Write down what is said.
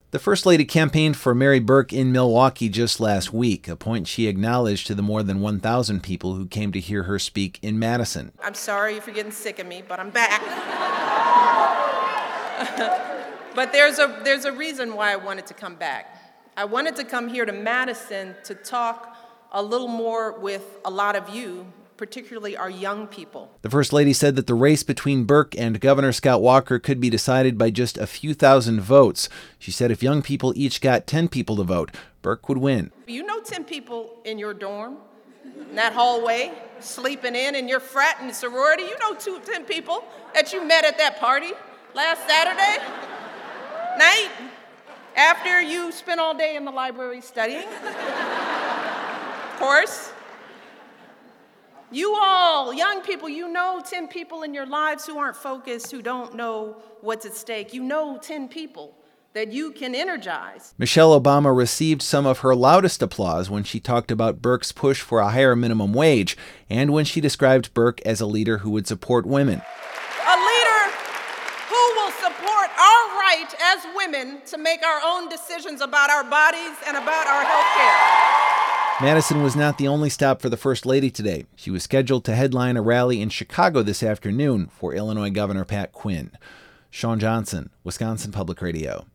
The First Lady campaigned for Mary Burke in Milwaukee just last week, a point she acknowledged to the more than 1,000 people who came to hear her speak in Madison. I'm sorry if you're getting sick of me, but I'm back. But there's a reason why I wanted to come back. I wanted to come here to Madison to talk a little more with a lot of you, particularly our young people. The First Lady said that the race between Burke and Governor Scott Walker could be decided by just a few thousand votes. She said if young people each got 10 people to vote, Burke would win. You know 10 people in your dorm, in that hallway, sleeping in your frat and sorority. You know 10 people that you met at that party last Saturday night after you spent all day in the library studying. Of course. You all, young people, you know 10 people in your lives who aren't focused, who don't know what's at stake. You know 10 people that you can energize. Michelle Obama received some of her loudest applause when she talked about Burke's push for a higher minimum wage and when she described Burke as a leader who would support women. A leader who will support our right as women to make our own decisions about our bodies and about our health care. Madison was not the only stop for the First Lady today. She was scheduled to headline a rally in Chicago this afternoon for Illinois Governor Pat Quinn. Sean Johnson, Wisconsin Public Radio.